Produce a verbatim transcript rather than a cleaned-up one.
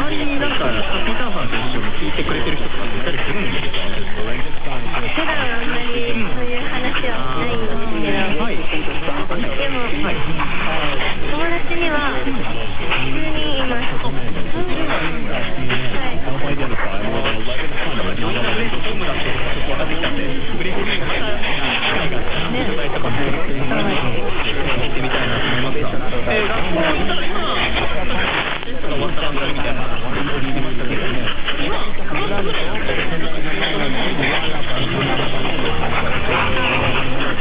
周りになんかピーターさんと一緒に聞いてくれてる人とかいたりするんですか？ 普段あんまりそういう話はしないんですけど、 はい、 でも、はい、友達にはじゅうにんいます。はい。 いろんなプレートフォームだっていうのがちょっと分かってきたんで、プレートフォームまた機会があったら、取材とかも聞いてみたいなと思いますが、えー、学校行ったら今、テストが終わったらみたいな。